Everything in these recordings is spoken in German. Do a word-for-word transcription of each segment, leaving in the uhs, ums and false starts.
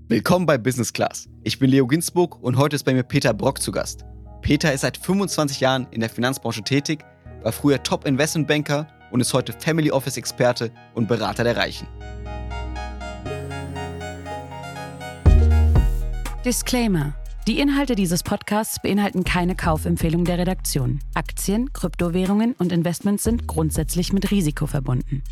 Willkommen bei Business Class. Ich bin Leo Ginsburg und heute ist bei mir Peter Brock zu Gast. Peter ist seit fünfundzwanzig Jahren in der Finanzbranche tätig, war früher Top-Investmentbanker und ist heute Family Office-Experte und Berater der Reichen. Disclaimer. Die Inhalte dieses Podcasts beinhalten keine Kaufempfehlung der Redaktion. Aktien, Kryptowährungen und Investments sind grundsätzlich mit Risiko verbunden.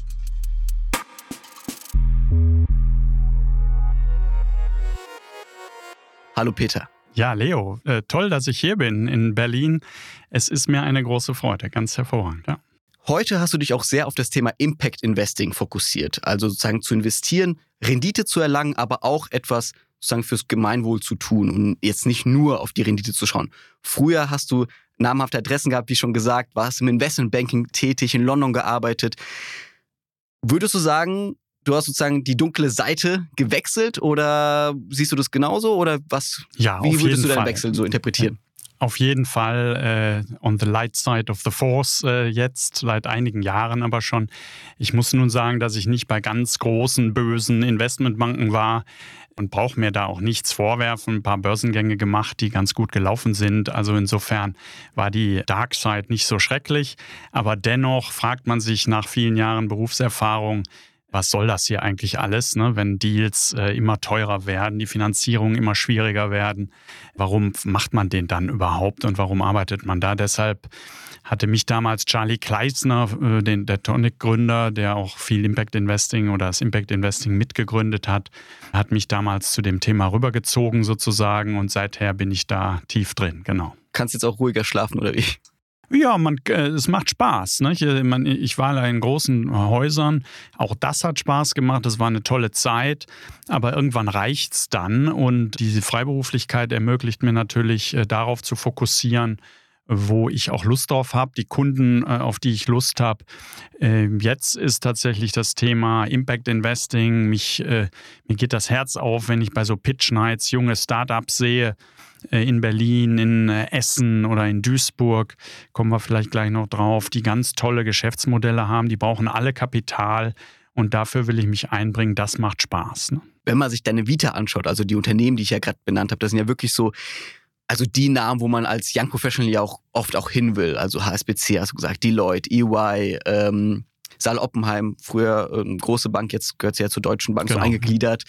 Hallo Peter. Ja, Leo, äh, toll, dass ich hier bin in Berlin. Es ist mir eine große Freude, ganz hervorragend. Ja. Heute hast du dich auch sehr auf das Thema Impact Investing fokussiert, also sozusagen zu investieren, Rendite zu erlangen, aber auch etwas sozusagen fürs Gemeinwohl zu tun und jetzt nicht nur auf die Rendite zu schauen. Früher hast du namhafte Adressen gehabt, wie schon gesagt, warst im Investmentbanking tätig, in London gearbeitet. Würdest du sagen, du hast sozusagen die dunkle Seite gewechselt oder siehst du das genauso oder was? Ja, wie auf würdest jeden du deinen Fall. Wechsel so interpretieren? Auf jeden Fall äh, on the light side of the force äh, jetzt, seit einigen Jahren aber schon. Ich muss nun sagen, dass ich nicht bei ganz großen, bösen Investmentbanken war und brauche mir da auch nichts vorwerfen. Ein paar Börsengänge gemacht, die ganz gut gelaufen sind. Also insofern war die Dark Side nicht so schrecklich. Aber dennoch fragt man sich nach vielen Jahren Berufserfahrung, was soll das hier eigentlich alles, ne? Wenn Deals äh, immer teurer werden, die Finanzierungen immer schwieriger werden? Warum macht man den dann überhaupt und warum arbeitet man da? Deshalb hatte mich damals Charlie Kleisner, äh, den, der Tonic-Gründer, der auch viel Impact Investing oder das Impact Investing mitgegründet hat, hat mich damals zu dem Thema rübergezogen sozusagen und seither bin ich da tief drin, genau. Kannst jetzt auch ruhiger schlafen oder wie? Ja, man, äh, es macht Spaß. Ne? Ich, man, ich war in großen Häusern, auch das hat Spaß gemacht, das war eine tolle Zeit, aber irgendwann reicht's dann und diese Freiberuflichkeit ermöglicht mir natürlich, äh, darauf zu fokussieren, wo ich auch Lust drauf habe, die Kunden, äh, auf die ich Lust habe. Äh, jetzt ist tatsächlich das Thema Impact Investing, mich, äh, mir geht das Herz auf, wenn ich bei so Pitch Nights junge Startups sehe, in Berlin, in Essen oder in Duisburg, kommen wir vielleicht gleich noch drauf, die ganz tolle Geschäftsmodelle haben, die brauchen alle Kapital und dafür will ich mich einbringen, das macht Spaß. Ne? Wenn man sich deine Vita anschaut, also die Unternehmen, die ich ja gerade benannt habe, das sind ja wirklich so, also die Namen, wo man als Young Professional ja auch oft auch hin will, also H S B C hast du gesagt, Deloitte, E Y, ähm, Saal Oppenheim, früher ähm, große Bank, jetzt gehört sie ja zur Deutschen Bank, genau. So eingegliedert.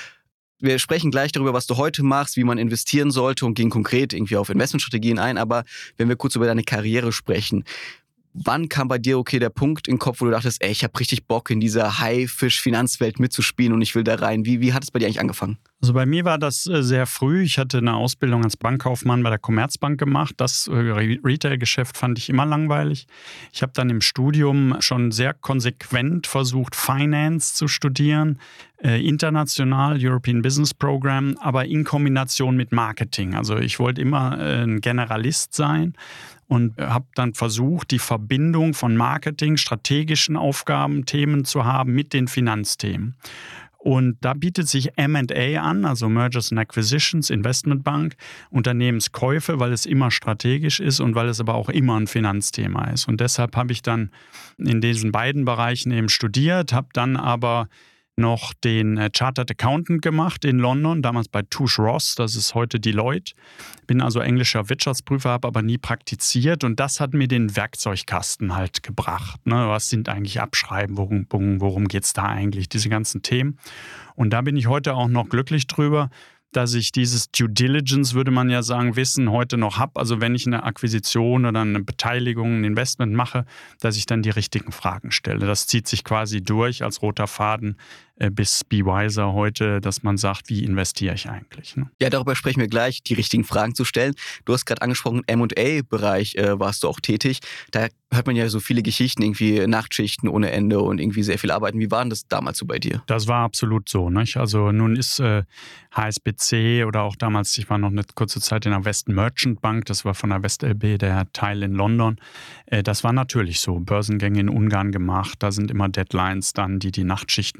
Wir sprechen gleich darüber, was du heute machst, wie man investieren sollte und gehen konkret irgendwie auf Investmentstrategien ein. Aber wenn wir kurz über deine Karriere sprechen, wann kam bei dir okay der Punkt in den Kopf, wo du dachtest, ey, ich habe richtig Bock in dieser Haifisch-Finanzwelt mitzuspielen und ich will da rein. Wie, wie hat es bei dir eigentlich angefangen? Also bei mir war das sehr früh. Ich hatte eine Ausbildung als Bankkaufmann bei der Commerzbank gemacht. Das Retail-Geschäft fand ich immer langweilig. Ich habe dann im Studium schon sehr konsequent versucht, Finance zu studieren, äh, international, European Business Program, aber in Kombination mit Marketing. Also ich wollte immer äh, ein Generalist sein und habe dann versucht, die Verbindung von Marketing, strategischen Aufgaben, Themen zu haben mit den Finanzthemen. Und da bietet sich M and A an, also Mergers and Acquisitions, Investmentbank, Unternehmenskäufe, weil es immer strategisch ist und weil es aber auch immer ein Finanzthema ist. Und deshalb habe ich dann in diesen beiden Bereichen eben studiert, habe dann aber noch den Chartered Accountant gemacht in London, damals bei Touche Ross, das ist heute Deloitte. Bin also englischer Wirtschaftsprüfer, habe aber nie praktiziert und das hat mir den Werkzeugkasten halt gebracht. Ne? Was sind eigentlich Abschreiben, worum, worum geht es da eigentlich, diese ganzen Themen. Und da bin ich heute auch noch glücklich drüber, dass ich dieses Due Diligence, würde man ja sagen, Wissen heute noch habe. Also wenn ich eine Akquisition oder eine Beteiligung, ein Investment mache, dass ich dann die richtigen Fragen stelle. Das zieht sich quasi durch als roter Faden äh, bis BeWiser heute, dass man sagt, wie investiere ich eigentlich? Ne? Ja, darüber sprechen wir gleich, die richtigen Fragen zu stellen. Du hast gerade angesprochen, M and A-Bereich äh, warst du auch tätig. Da hört man ja so viele Geschichten, irgendwie Nachtschichten ohne Ende und irgendwie sehr viel Arbeiten. Wie war denn das damals so bei dir? Das war absolut so. Nicht? Also nun ist äh, H S B C oder auch damals, ich war noch eine kurze Zeit in der West Merchant Bank, das war von der West L B, der Teil in London. Äh, das war natürlich so. Börsengänge in Ungarn gemacht, da sind immer Deadlines dann, die die Nachtschichten erfordern.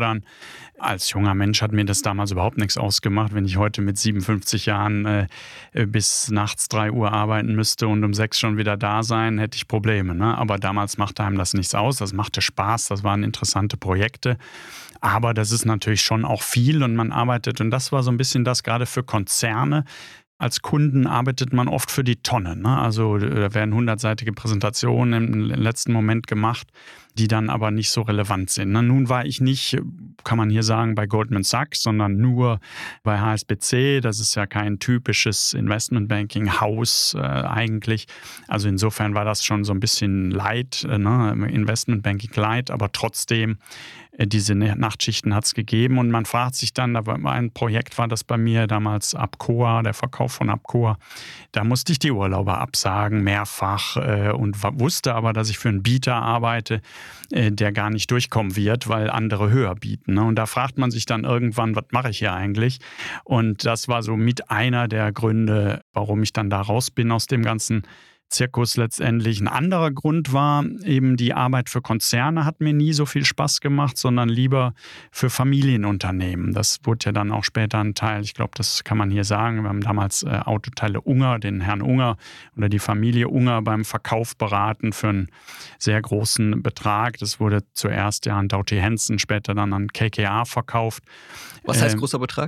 fordern. Als junger Mensch hat mir das damals überhaupt nichts ausgemacht. Wenn ich heute mit siebenundfünfzig Jahren äh, bis nachts drei Uhr arbeiten müsste und um sechs schon wieder da sein, hätte ich Probleme. Ne? Aber damals machte einem das nichts aus. Das machte Spaß. Das waren interessante Projekte. Aber das ist natürlich schon auch viel und man arbeitet. Und das war so ein bisschen das gerade für Konzerne. Als Kunden arbeitet man oft für die Tonne. Ne? Also da werden hundertseitige Präsentationen im letzten Moment gemacht, die dann aber nicht so relevant sind. Ne? Nun war ich nicht, kann man hier sagen, bei Goldman Sachs, sondern nur bei H S B C. Das ist ja kein typisches Investmentbanking-Haus äh, eigentlich. Also insofern war das schon so ein bisschen light, äh, ne? Investmentbanking light, aber trotzdem äh, diese Nachtschichten hat es gegeben. Und man fragt sich dann, da war ein Projekt war das bei mir damals Abcoa, der Verkauf von Abcoa. Da musste ich die Urlaube absagen, mehrfach äh, und wusste aber, dass ich für einen Bieter arbeite, der gar nicht durchkommen wird, weil andere höher bieten. Und da fragt man sich dann irgendwann, was mache ich hier eigentlich? Und das war so mit einer der Gründe, warum ich dann da raus bin aus dem ganzen Zirkus letztendlich. Ein anderer Grund war eben die Arbeit für Konzerne hat mir nie so viel Spaß gemacht, sondern lieber für Familienunternehmen. Das wurde ja dann auch später ein Teil, ich glaube, das kann man hier sagen. Wir haben damals äh, Autoteile Unger, den Herrn Unger oder die Familie Unger beim Verkauf beraten für einen sehr großen Betrag. Das wurde zuerst ja an Doughty Hanson, später dann an K K R verkauft. Was heißt ähm, großer Betrag?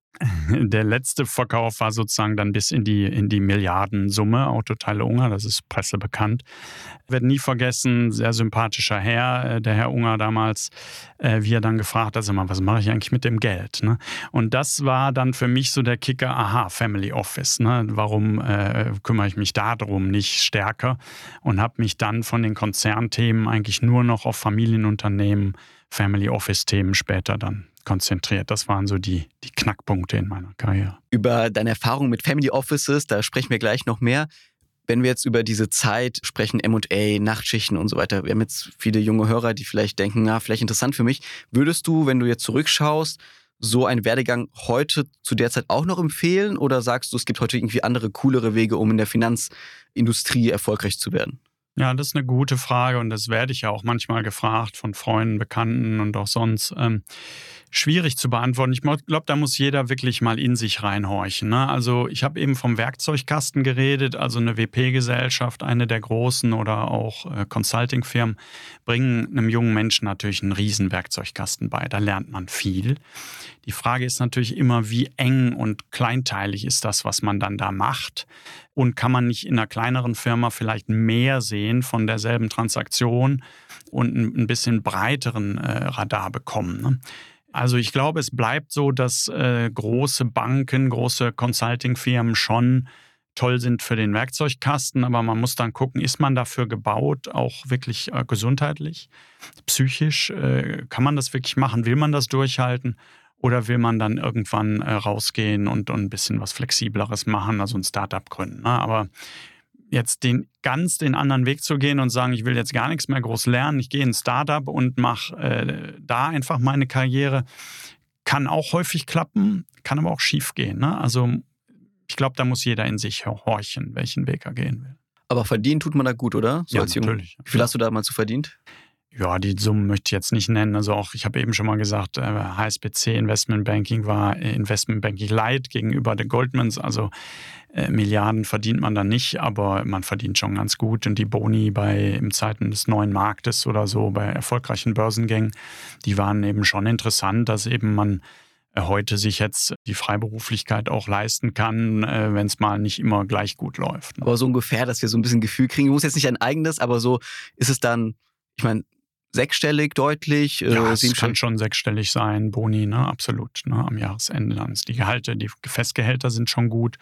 Der letzte Verkauf war sozusagen dann bis in die, in die Milliardensumme, Autoteile Unger, das ist pressebekannt. Wird nie vergessen, sehr sympathischer Herr, der Herr Unger damals, wie er dann gefragt hat, also mal, was mache ich eigentlich mit dem Geld? Ne? Und das war dann für mich so der Kicker, aha, Family Office. Ne? Warum äh, kümmere ich mich darum nicht stärker? Und habe mich dann von den Konzernthemen eigentlich nur noch auf Familienunternehmen, Family Office-Themen später dann konzentriert. Das waren so die, die Knackpunkte in meiner Karriere. Über deine Erfahrung mit Family Offices, da sprechen wir gleich noch mehr. Wenn wir jetzt über diese Zeit sprechen, M und A, Nachtschichten und so weiter, wir haben jetzt viele junge Hörer, die vielleicht denken, na, vielleicht interessant für mich. Würdest du, wenn du jetzt zurückschaust, so einen Werdegang heute zu der Zeit auch noch empfehlen? Oder sagst du, es gibt heute irgendwie andere, coolere Wege, um in der Finanzindustrie erfolgreich zu werden? Ja, das ist eine gute Frage und das werde ich ja auch manchmal gefragt von Freunden, Bekannten und auch sonst. Ähm, schwierig zu beantworten. Ich glaube, da muss jeder wirklich mal in sich reinhorchen. Ne? Also ich habe eben vom Werkzeugkasten geredet, also eine W P-Gesellschaft, eine der großen oder auch äh, Consulting-Firmen bringen einem jungen Menschen natürlich einen riesen Werkzeugkasten bei. Da lernt man viel. Die Frage ist natürlich immer, wie eng und kleinteilig ist das, was man dann da macht? Und kann man nicht in einer kleineren Firma vielleicht mehr sehen von derselben Transaktion und ein bisschen breiteren äh, Radar bekommen? Ne? Also ich glaube, es bleibt so, dass äh, große Banken, große Consulting-Firmen schon toll sind für den Werkzeugkasten, aber man muss dann gucken, ist man dafür gebaut, auch wirklich äh, gesundheitlich, psychisch? Äh, kann man das wirklich machen? Will man das durchhalten? Oder will man dann irgendwann äh, rausgehen und, und ein bisschen was Flexibleres machen, also ein Startup gründen? Ne? Aber jetzt den ganz den anderen Weg zu gehen und sagen, ich will jetzt gar nichts mehr groß lernen, ich gehe in ein Startup und mache äh, da einfach meine Karriere, kann auch häufig klappen, kann aber auch schief gehen. Ne? Also ich glaube, da muss jeder in sich horchen, welchen Weg er gehen will. Aber verdienen tut man da gut, oder? So ja, als natürlich. Wie viel hast du da mal zu verdient? Ja, die Summen möchte ich jetzt nicht nennen. Also auch, ich habe eben schon mal gesagt, H S B C Investment Banking war Investment Banking Light gegenüber den Goldmans. Also äh, Milliarden verdient man da nicht, aber man verdient schon ganz gut. Und die Boni bei im Zeiten des neuen Marktes oder so, bei erfolgreichen Börsengängen, die waren eben schon interessant, dass eben man heute sich jetzt die Freiberuflichkeit auch leisten kann, wenn es mal nicht immer gleich gut läuft. Aber so ungefähr, dass wir so ein bisschen Gefühl kriegen, du musst jetzt nicht ein eigenes, aber so ist es dann, ich meine, sechsstellig, deutlich? Ja, äh, es kann schon sechsstellig sein, Boni, ne, absolut. Ne, am Jahresende dann ist die Gehalte, die Festgehälter sind schon gut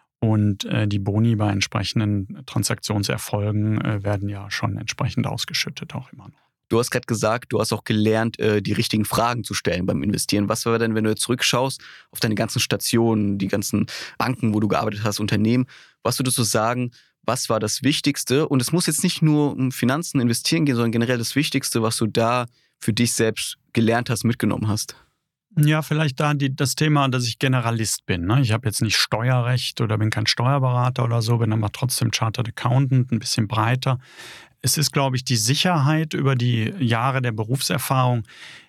und äh, die Boni bei entsprechenden Transaktionserfolgen äh, werden ja schon entsprechend ausgeschüttet, auch immer noch. Du hast gerade gesagt, du hast auch gelernt, äh, die richtigen Fragen zu stellen beim Investieren. Was war denn, wenn du jetzt zurückschaust auf deine ganzen Stationen, die ganzen Banken, wo du gearbeitet hast, Unternehmen, was würdest du sagen, was war das Wichtigste? Und es muss jetzt nicht nur um Finanzen, Investieren gehen, sondern generell das Wichtigste, was du da für dich selbst gelernt hast, mitgenommen hast. Ja, vielleicht da die, das Thema, dass ich Generalist bin. Ne? Ich habe jetzt nicht Steuerrecht oder bin kein Steuerberater oder so, bin aber trotzdem Chartered Accountant, ein bisschen breiter. Es ist, glaube ich, die Sicherheit über die Jahre der Berufserfahrung,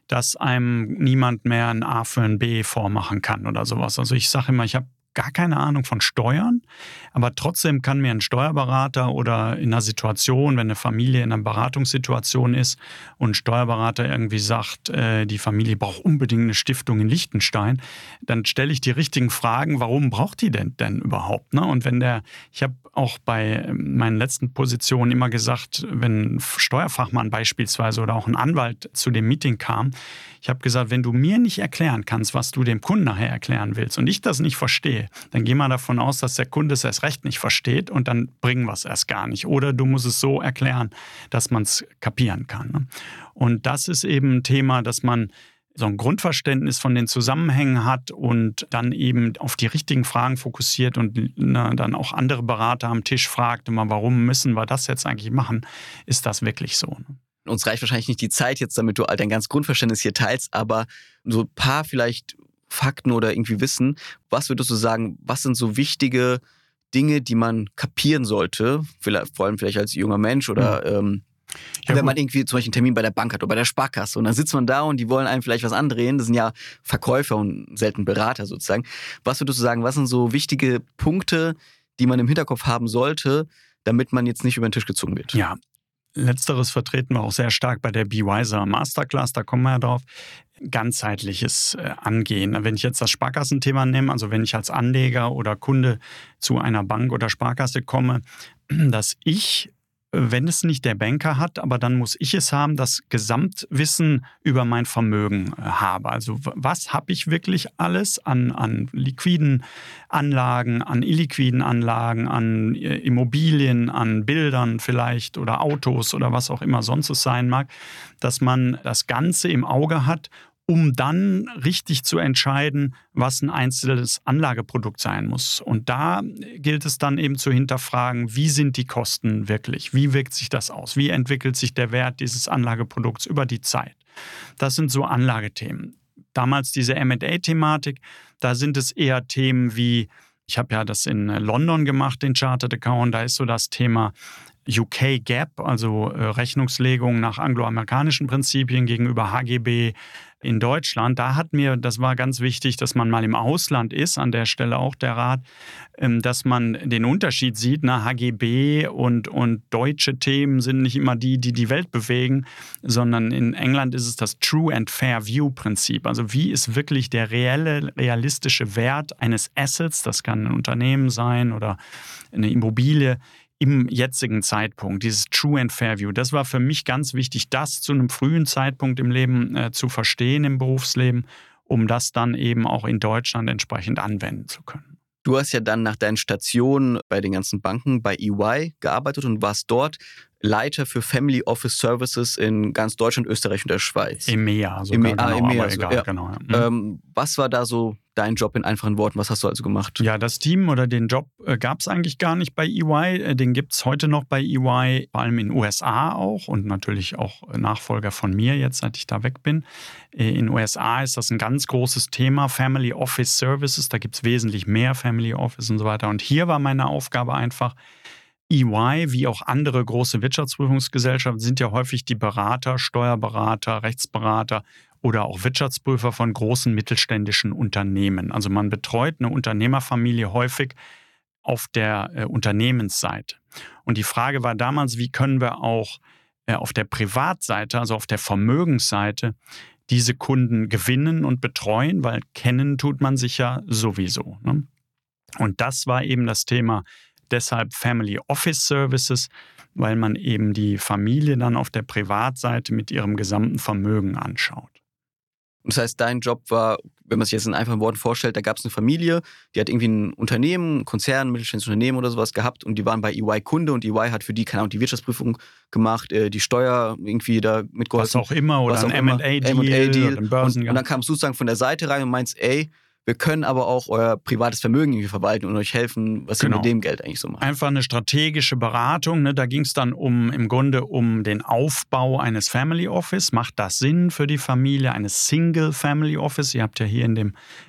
dass einem niemand mehr ein A für ein B vormachen kann oder sowas. Also ich sage immer, ich habe gar keine Ahnung von Steuern, aber trotzdem kann mir ein Steuerberater oder in einer Situation, wenn eine Familie in einer Beratungssituation ist und ein Steuerberater irgendwie sagt, äh, die Familie braucht unbedingt eine Stiftung in Liechtenstein, dann stelle ich die richtigen Fragen, warum braucht die denn denn überhaupt? Ne? Und wenn der, ich habe auch bei meinen letzten Positionen immer gesagt, wenn ein Steuerfachmann beispielsweise oder auch ein Anwalt zu dem Meeting kam, ich habe gesagt, wenn du mir nicht erklären kannst, was du dem Kunden nachher erklären willst und ich das nicht verstehe, dann geh mal davon aus, dass der Kunde es erst recht nicht versteht und dann bringen wir es erst gar nicht. Oder du musst es so erklären, dass man es kapieren kann. Ne? Und das ist eben ein Thema, dass man so ein Grundverständnis von den Zusammenhängen hat und dann eben auf die richtigen Fragen fokussiert und na, dann auch andere Berater am Tisch fragt, immer, warum müssen wir das jetzt eigentlich machen? Ist das wirklich so? Ne? Uns reicht wahrscheinlich nicht die Zeit jetzt, damit du all dein ganz Grundverständnis hier teilst, aber so ein paar vielleicht Fakten oder irgendwie Wissen. Was würdest du sagen, was sind so wichtige Dinge, die man kapieren sollte, vielleicht, vor allem vielleicht als junger Mensch oder ja. ähm, Ja, wenn man irgendwie zum Beispiel einen Termin bei der Bank hat oder bei der Sparkasse und dann sitzt man da und die wollen einem vielleicht was andrehen, das sind ja Verkäufer und selten Berater sozusagen. Was würdest du sagen, was sind so wichtige Punkte, die man im Hinterkopf haben sollte, damit man jetzt nicht über den Tisch gezogen wird? Ja, letzteres vertreten wir auch sehr stark bei der Be Wiser Masterclass, da kommen wir ja drauf. Ganzheitliches äh, Angehen. Wenn ich jetzt das Sparkassenthema nehme, also wenn ich als Anleger oder Kunde zu einer Bank oder Sparkasse komme, dass ich, wenn es nicht der Banker hat, aber dann muss ich es haben, das Gesamtwissen über mein Vermögen habe. Also was habe ich wirklich alles an, an liquiden Anlagen, an illiquiden Anlagen, an Immobilien, an Bildern vielleicht oder Autos oder was auch immer sonst es sein mag, dass man das Ganze im Auge hat, um dann richtig zu entscheiden, was ein einzelnes Anlageprodukt sein muss. Und da gilt es dann eben zu hinterfragen, wie sind die Kosten wirklich? Wie wirkt sich das aus? Wie entwickelt sich der Wert dieses Anlageprodukts über die Zeit? Das sind so Anlagethemen. Damals diese M und A-Thematik, da sind es eher Themen wie, ich habe ja das in London gemacht, den Chartered Account, da ist so das Thema U K GAAP, also Rechnungslegung nach angloamerikanischen Prinzipien gegenüber H G B in Deutschland. Da hat mir, das war ganz wichtig, dass man mal im Ausland ist, an der Stelle auch der Rat, dass man den Unterschied sieht. Na, H G B und, und deutsche Themen sind nicht immer die, die die Welt bewegen, sondern in England ist es das True and Fair View Prinzip. Also wie ist wirklich der reelle, realistische Wert eines Assets, das kann ein Unternehmen sein oder eine Immobilie, im jetzigen Zeitpunkt, dieses True and Fair View, das war für mich ganz wichtig, das zu einem frühen Zeitpunkt im Leben äh, zu verstehen, im Berufsleben, um das dann eben auch in Deutschland entsprechend anwenden zu können. Du hast ja dann nach deinen Stationen bei den ganzen Banken bei E Y gearbeitet und warst dort Leiter für Family Office Services in ganz Deutschland, Österreich und der Schweiz. E M E A, sogar, E M E A, genau, E M E A, aber so, egal, ja. genau. Ja. Ähm, was war da so dein Job in einfachen Worten? Was hast du also gemacht? Ja, das Team oder den Job äh, gab es eigentlich gar nicht bei E Y. Den gibt es heute noch bei E Y, vor allem in den U S A auch und natürlich auch Nachfolger von mir jetzt, seit ich da weg bin. Äh, in den U S A ist das ein ganz großes Thema, Family Office Services. Da gibt es wesentlich mehr Family Office und so weiter. Und hier war meine Aufgabe einfach, E Y wie auch andere große Wirtschaftsprüfungsgesellschaften sind ja häufig die Berater, Steuerberater, Rechtsberater oder auch Wirtschaftsprüfer von großen mittelständischen Unternehmen. Also man betreut eine Unternehmerfamilie häufig auf der äh, Unternehmensseite. Und die Frage war damals, wie können wir auch äh, auf der Privatseite, also auf der Vermögensseite, diese Kunden gewinnen und betreuen, weil kennen tut man sich ja sowieso. Ne? Und das war eben das Thema, deshalb Family Office Services, weil man eben die Familie dann auf der Privatseite mit ihrem gesamten Vermögen anschaut. Das heißt, dein Job war, wenn man sich jetzt in einfachen Worten vorstellt, da gab es eine Familie, die hat irgendwie ein Unternehmen, ein Konzern, ein mittelständisches Unternehmen oder sowas gehabt und die waren bei E Y Kunde und E Y hat für die, keine Ahnung, die Wirtschaftsprüfung gemacht, die Steuer irgendwie da mitgeholfen. Was auch immer oder ein M und A-Deal oder ein Börsengang. Und, und dann kamst du sozusagen von der Seite rein und meinst, ey, wir können aber auch euer privates Vermögen irgendwie verwalten und euch helfen, was genau. ihr mit dem Geld eigentlich so macht. Einfach eine strategische Beratung. Ne? Da ging es dann um im Grunde um den Aufbau eines Family Office. Macht das Sinn für die Familie? Eines Single Family Office? Ihr habt ja hier in dem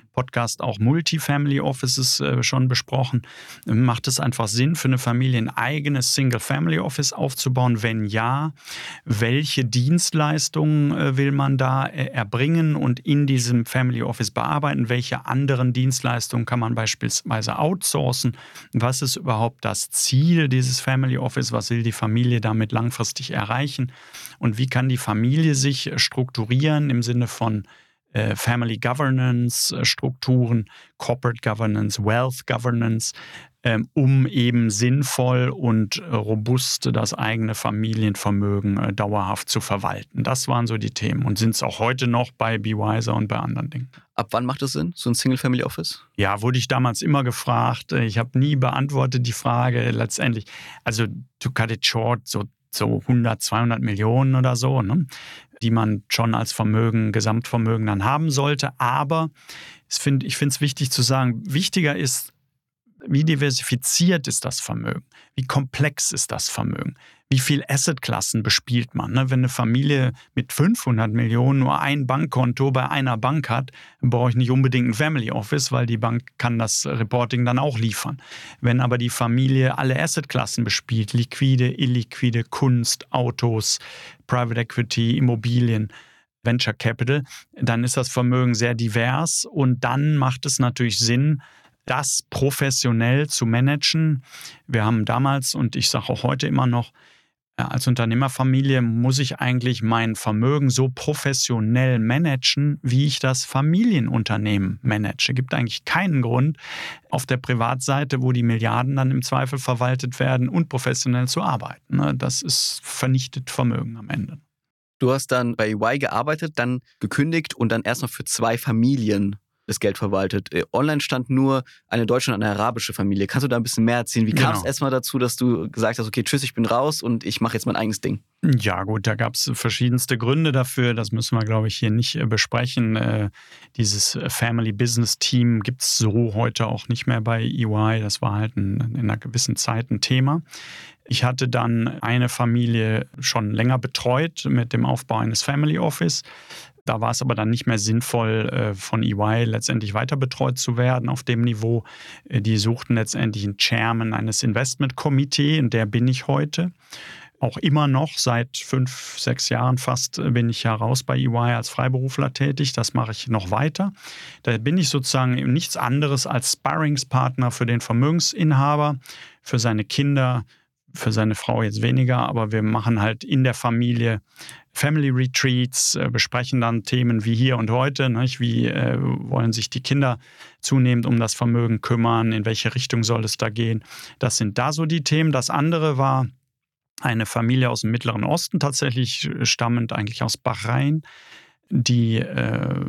Podcast auch Multifamily Offices äh, schon besprochen. Macht es einfach Sinn für eine Familie, ein eigenes Single-Family Office aufzubauen? Wenn ja, welche Dienstleistungen äh, will man da äh, erbringen und in diesem Family Office bearbeiten? Welche anderen Dienstleistungen kann man beispielsweise outsourcen? Was ist überhaupt das Ziel dieses Family Office? Was will die Familie damit langfristig erreichen? Und wie kann die Familie sich strukturieren im Sinne von äh, Family Governance äh, Strukturen, Corporate Governance, Wealth Governance, ähm, um eben sinnvoll und äh, robust das eigene Familienvermögen äh, dauerhaft zu verwalten. Das waren so die Themen und sind es auch heute noch bei BeWiser und bei anderen Dingen. Ab wann macht es Sinn, so ein Single-Family-Office? Ja, wurde ich damals immer gefragt. Ich habe nie beantwortet die Frage letztendlich. Also to cut it short, so so hundert, zweihundert Millionen oder so, ne, die man schon als Vermögen, Gesamtvermögen dann haben sollte. Aber ich finde ich finde es wichtig zu sagen, wichtiger ist, wie diversifiziert ist das Vermögen? Wie komplex ist das Vermögen? Wie viele Assetklassen bespielt man? Ne? Wenn eine Familie mit fünfhundert Millionen nur ein Bankkonto bei einer Bank hat, dann brauche ich nicht unbedingt ein Family Office, weil die Bank kann das Reporting dann auch liefern. Wenn aber die Familie alle Assetklassen bespielt, liquide, illiquide, Kunst, Autos, Private Equity, Immobilien, Venture Capital, dann ist das Vermögen sehr divers und dann macht es natürlich Sinn, das professionell zu managen. Wir haben damals, und ich sage auch heute immer noch, als Unternehmerfamilie muss ich eigentlich mein Vermögen so professionell managen, wie ich das Familienunternehmen manage. Es gibt eigentlich keinen Grund, auf der Privatseite, wo die Milliarden dann im Zweifel verwaltet werden, unprofessionell zu arbeiten. Das ist vernichtet Vermögen am Ende. Du hast dann bei E Y gearbeitet, dann gekündigt und dann erst noch für zwei Familien das Geld verwaltet. Online stand nur eine deutsche und eine arabische Familie. Kannst du da ein bisschen mehr erzählen? Wie kam es Genau. erstmal dazu, dass du gesagt hast, okay, tschüss, ich bin raus und ich mache jetzt mein eigenes Ding? Ja gut, da gab es verschiedenste Gründe dafür. Das müssen wir, glaube ich, hier nicht äh, besprechen. Äh, dieses Family Business Team gibt es so heute auch nicht mehr bei E Y. Das war halt ein, in einer gewissen Zeit ein Thema. Ich hatte dann eine Familie schon länger betreut mit dem Aufbau eines Family Office. Da war es aber dann nicht mehr sinnvoll, von E Y letztendlich weiter betreut zu werden auf dem Niveau. Die suchten letztendlich einen Chairman eines Investment Committee, und der bin ich heute. Auch immer noch, seit fünf, sechs Jahren fast, bin ich ja raus bei E Y als Freiberufler tätig. Das mache ich noch weiter. Da bin ich sozusagen nichts anderes als Sparringspartner für den Vermögensinhaber, für seine Kinder, für seine Frau jetzt weniger, aber wir machen halt in der Familie Family Retreats, besprechen dann Themen wie hier und heute, nicht? Wie äh, wollen sich die Kinder zunehmend um das Vermögen kümmern, in welche Richtung soll es da gehen. Das sind da so die Themen. Das andere war eine Familie aus dem Mittleren Osten, tatsächlich stammend eigentlich aus Bahrain, die, äh,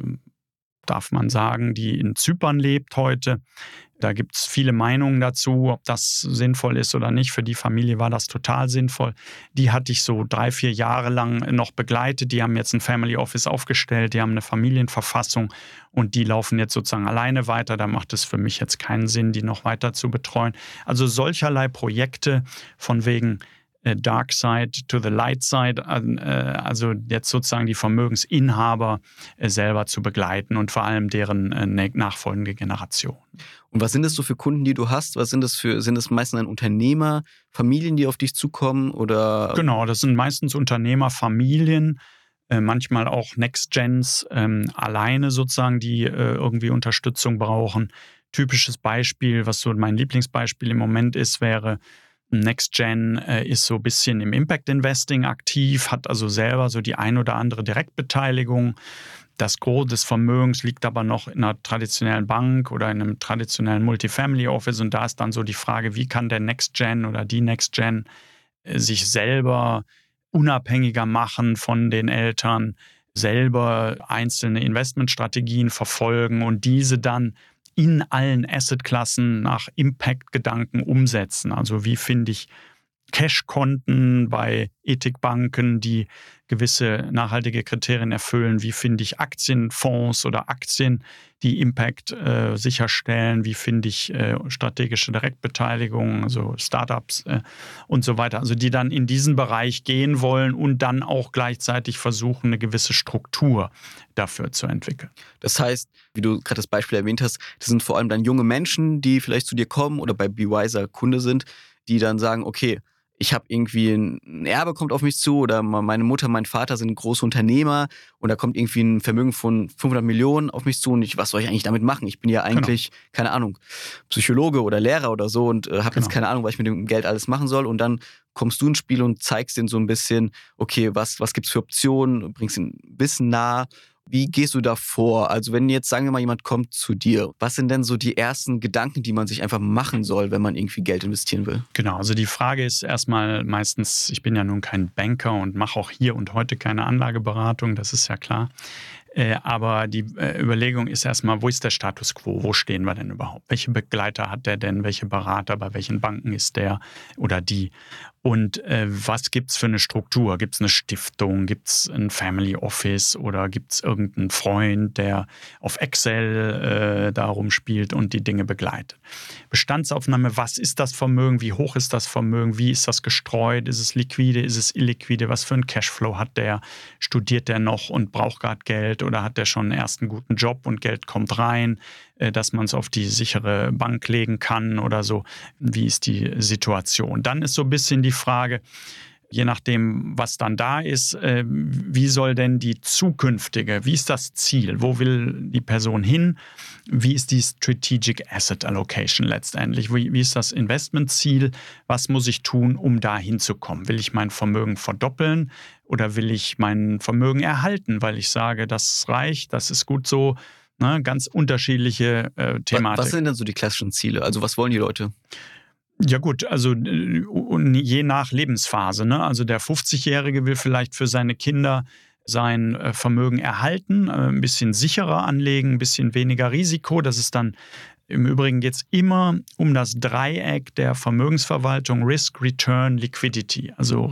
darf man sagen, die in Zypern lebt heute. Da gibt es viele Meinungen dazu, ob das sinnvoll ist oder nicht. Für die Familie war das total sinnvoll. Die hatte ich so drei, vier Jahre lang noch begleitet. Die haben jetzt ein Family Office aufgestellt, die haben eine Familienverfassung und die laufen jetzt sozusagen alleine weiter. Da macht es für mich jetzt keinen Sinn, die noch weiter zu betreuen. Also solcherlei Projekte von wegen Dark Side to the Light Side, also jetzt sozusagen die Vermögensinhaber selber zu begleiten und vor allem deren nachfolgende Generation. Und was sind das so für Kunden, die du hast? Was sind das für, sind das meistens dann Unternehmer, Familien, die auf dich zukommen oder? Genau, das sind meistens Unternehmer, Familien, äh, manchmal auch Next Gens, ähm, alleine sozusagen, die äh, irgendwie Unterstützung brauchen. Typisches Beispiel, was so mein Lieblingsbeispiel im Moment ist, wäre Next Gen äh, ist so ein bisschen im Impact Investing aktiv, hat also selber so die ein oder andere Direktbeteiligung. Das Gros des Vermögens liegt aber noch in einer traditionellen Bank oder in einem traditionellen Multifamily Office. Und da ist dann so die Frage, wie kann der Next Gen oder die Next Gen äh, sich selber unabhängiger machen von den Eltern, selber einzelne Investmentstrategien verfolgen und diese dann in allen Assetklassen nach Impact-Gedanken umsetzen. Also wie finde ich Cash-Konten bei Ethikbanken, die gewisse nachhaltige Kriterien erfüllen. Wie finde ich Aktienfonds oder Aktien, die Impact äh, sicherstellen? Wie finde ich äh, strategische Direktbeteiligung, also Startups äh, und so weiter. Also die dann in diesen Bereich gehen wollen und dann auch gleichzeitig versuchen, eine gewisse Struktur dafür zu entwickeln. Das heißt, wie du gerade das Beispiel erwähnt hast, das sind vor allem dann junge Menschen, die vielleicht zu dir kommen oder bei BeWiser Kunde sind, die dann sagen, okay, ich habe irgendwie ein Erbe kommt auf mich zu oder meine Mutter, mein Vater sind große Unternehmer und da kommt irgendwie ein Vermögen von fünfhundert Millionen auf mich zu und ich, was soll ich eigentlich damit machen? Ich bin ja eigentlich, genau. keine Ahnung, Psychologe oder Lehrer oder so und äh, habe genau. jetzt keine Ahnung, was ich mit dem Geld alles machen soll und dann kommst du ins Spiel und zeigst denen so ein bisschen, okay, was, was gibt's für Optionen, bringst ihnen Wissen nahe. Wie gehst du da vor? Also wenn jetzt, sagen wir mal, jemand kommt zu dir, was sind denn so die ersten Gedanken, die man sich einfach machen soll, wenn man irgendwie Geld investieren will? Genau, also die Frage ist erstmal meistens, ich bin ja nun kein Banker und mache auch hier und heute keine Anlageberatung, das ist ja klar. Äh, aber die äh, Überlegung ist erstmal, wo ist der Status quo? Wo stehen wir denn überhaupt? Welche Begleiter hat der denn? Welche Berater? Bei welchen Banken ist der oder die? Und äh, was gibt es für eine Struktur? Gibt es eine Stiftung? Gibt es ein Family Office? Oder gibt es irgendeinen Freund, der auf Excel äh, da rumspielt und die Dinge begleitet? Bestandsaufnahme, was ist das Vermögen? Wie hoch ist das Vermögen? Wie ist das gestreut? Ist es liquide? Ist es illiquide? Was für einen Cashflow hat der? Studiert der noch und braucht gerade Geld? Oder hat der schon einen ersten guten Job und Geld kommt rein, dass man es auf die sichere Bank legen kann oder so? Wie ist die Situation? Dann ist so ein bisschen die Frage, je nachdem, was dann da ist, wie soll denn die zukünftige, wie ist das Ziel? Wo will die Person hin? Wie ist die Strategic Asset Allocation letztendlich? Wie, wie ist das Investmentziel? Was muss ich tun, um da hinzukommen? Will ich mein Vermögen verdoppeln oder will ich mein Vermögen erhalten, weil ich sage, das reicht, das ist gut so? Ne? Ganz unterschiedliche äh, Thematiken. Was sind denn so die klassischen Ziele? Also was wollen die Leute? Ja gut, also je nach Lebensphase. Ne? Also der fünfzigjährige will vielleicht für seine Kinder sein Vermögen erhalten, ein bisschen sicherer anlegen, ein bisschen weniger Risiko. Das ist dann, im Übrigen geht es immer um das Dreieck der Vermögensverwaltung, Risk, Return, Liquidity. Also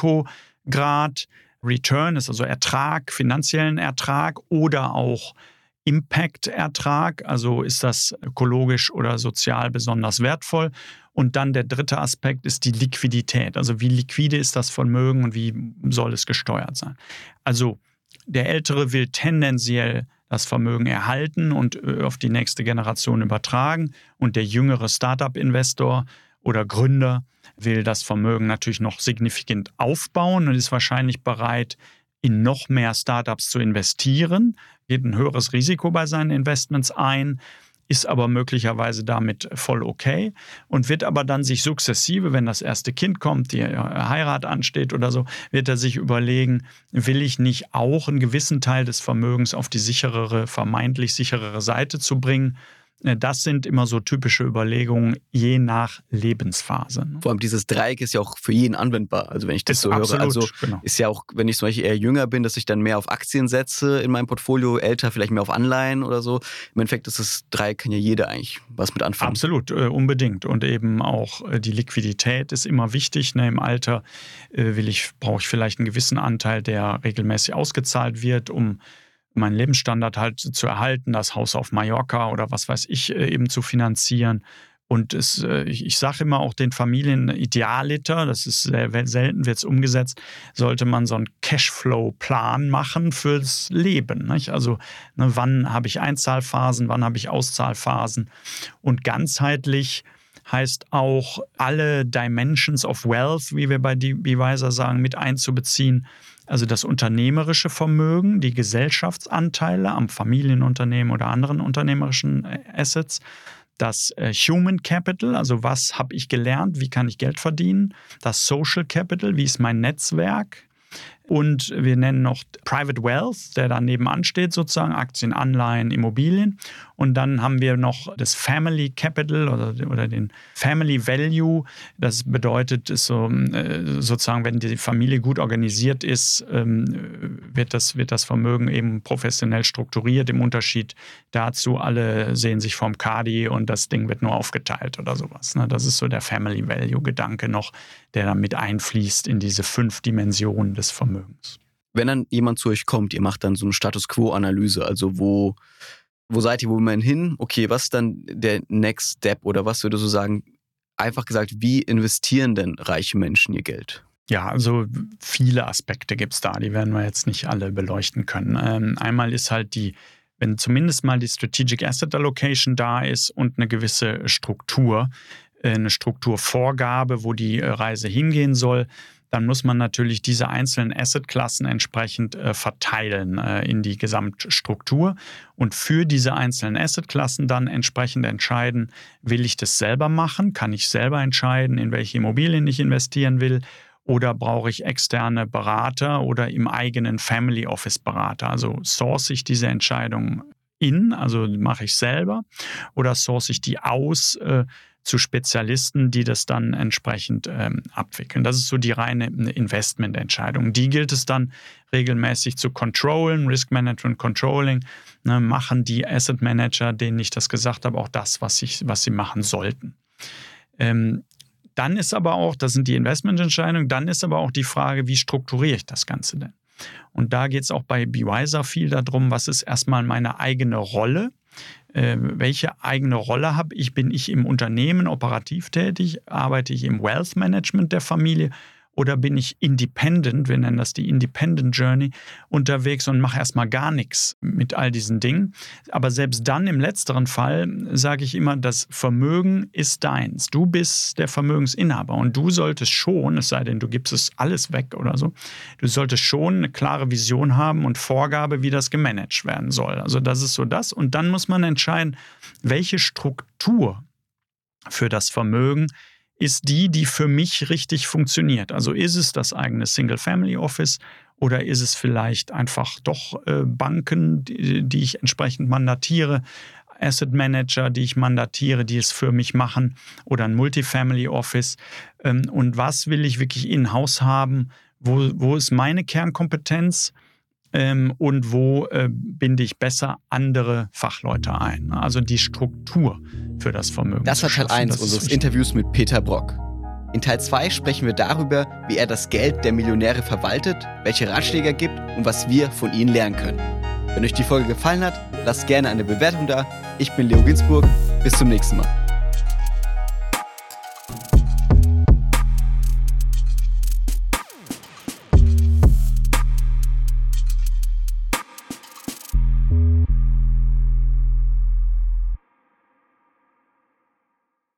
Risikograd, Return ist also Ertrag, finanziellen Ertrag oder auch Impact-Ertrag, also ist das ökologisch oder sozial besonders wertvoll. Und dann der dritte Aspekt ist die Liquidität. Also wie liquide ist das Vermögen und wie soll es gesteuert sein? Also der Ältere will tendenziell das Vermögen erhalten und auf die nächste Generation übertragen. Und der jüngere Startup-Investor oder Gründer will das Vermögen natürlich noch signifikant aufbauen und ist wahrscheinlich bereit, in noch mehr Startups zu investieren, geht ein höheres Risiko bei seinen Investments ein, ist aber möglicherweise damit voll okay und wird aber dann sich sukzessive, wenn das erste Kind kommt, die Heirat ansteht oder so, wird er sich überlegen, will ich nicht auch einen gewissen Teil des Vermögens auf die sicherere, vermeintlich sicherere Seite zu bringen. Das sind immer so typische Überlegungen, je nach Lebensphase. Vor allem dieses Dreieck ist ja auch für jeden anwendbar. Also wenn ich das ist so absolut, höre, also genau. Ist ja auch, wenn ich zum Beispiel eher jünger bin, dass ich dann mehr auf Aktien setze in meinem Portfolio, älter vielleicht mehr auf Anleihen oder so. Im Endeffekt ist das Dreieck, kann ja jeder eigentlich was mit anfangen. Absolut, äh, unbedingt. Und eben auch äh, die Liquidität ist immer wichtig. Ne? Im Alter äh, will ich, brauche ich vielleicht einen gewissen Anteil, der regelmäßig ausgezahlt wird, um meinen Lebensstandard halt zu erhalten, das Haus auf Mallorca oder was weiß ich eben zu finanzieren. Und es, ich sage immer auch den Familien, Idealiter, das ist sehr selten, wird es umgesetzt, sollte man so einen Cashflow-Plan machen fürs Leben. Nicht? Also ne, wann habe ich Einzahlphasen, wann habe ich Auszahlphasen und ganzheitlich heißt auch, alle Dimensions of Wealth, wie wir bei BeWiser sagen, mit einzubeziehen. Also das unternehmerische Vermögen, die Gesellschaftsanteile am Familienunternehmen oder anderen unternehmerischen Assets, das Human Capital, also was habe ich gelernt, wie kann ich Geld verdienen, das Social Capital, wie ist mein Netzwerk, Und wir nennen noch Private Wealth, der da nebenan steht sozusagen, Aktien, Anleihen, Immobilien. Und dann haben wir noch das Family Capital oder, oder den Family Value. Das bedeutet, ist so, sozusagen, wenn die Familie gut organisiert ist, wird das, wird das Vermögen eben professionell strukturiert. Im Unterschied dazu, alle sehen sich vom Kadi und das Ding wird nur aufgeteilt oder sowas. Das ist so der Family Value-Gedanke noch, der dann mit einfließt in diese fünf Dimensionen des Vermögens. Wenn dann jemand zu euch kommt, ihr macht dann so eine Status-Quo-Analyse, also wo, wo seid ihr, wo man hin? Okay, was ist dann der Next Step oder was würdest du sagen? Einfach gesagt, wie investieren denn reiche Menschen ihr Geld? Ja, also viele Aspekte gibt es da, die werden wir jetzt nicht alle beleuchten können. Ähm, einmal ist halt die, wenn zumindest mal die Strategic Asset Allocation da ist und eine gewisse Struktur, eine Strukturvorgabe, wo die Reise hingehen soll, dann muss man natürlich diese einzelnen Assetklassen entsprechend äh, verteilen äh, in die Gesamtstruktur und für diese einzelnen Assetklassen dann entsprechend entscheiden, will ich das selber machen, kann ich selber entscheiden, in welche Immobilien ich investieren will, oder brauche ich externe Berater oder im eigenen Family Office Berater, also source ich diese Entscheidung in, also mache ich selber, oder source ich die aus äh, zu Spezialisten, die das dann entsprechend ähm, abwickeln. Das ist so die reine Investmententscheidung. Die gilt es dann regelmäßig zu controllen, Risk Management Controlling, ne, machen die Asset Manager, denen ich das gesagt habe, auch das, was, ich, was sie machen sollten. Ähm, dann ist aber auch, das sind die Investmententscheidungen, dann ist aber auch die Frage, wie strukturiere ich das Ganze denn? Und da geht es auch bei BeWiser viel darum, was ist erstmal meine eigene Rolle? Äh, welche eigene Rolle habe ich? Bin ich im Unternehmen operativ tätig? Arbeite ich im Wealth Management der Familie? Oder bin ich independent, wir nennen das die Independent Journey, unterwegs und mache erstmal gar nichts mit all diesen Dingen. Aber selbst dann im letzteren Fall sage ich immer, das Vermögen ist deins. Du bist der Vermögensinhaber und du solltest schon, es sei denn, du gibst es alles weg oder so, du solltest schon eine klare Vision haben und Vorgabe, wie das gemanagt werden soll. Also das ist so das. Und dann muss man entscheiden, welche Struktur für das Vermögen ist die, die für mich richtig funktioniert. Also ist es das eigene Single-Family-Office oder ist es vielleicht einfach doch äh, Banken, die, die ich entsprechend mandatiere, Asset Manager, die ich mandatiere, die es für mich machen oder ein Multifamily-Office. Ähm, und was will ich wirklich in-house haben? Wo, wo ist meine Kernkompetenz? Ähm, und wo äh, binde ich besser andere Fachleute ein? Also die Struktur für das Vermögen. Das war Teil eins unseres Interviews mit Peter Brock. In Teil zwei sprechen wir darüber, wie er das Geld der Millionäre verwaltet, welche Ratschläge er gibt und was wir von ihnen lernen können. Wenn euch die Folge gefallen hat, lasst gerne eine Bewertung da. Ich bin Leo Ginsburg. Bis zum nächsten Mal.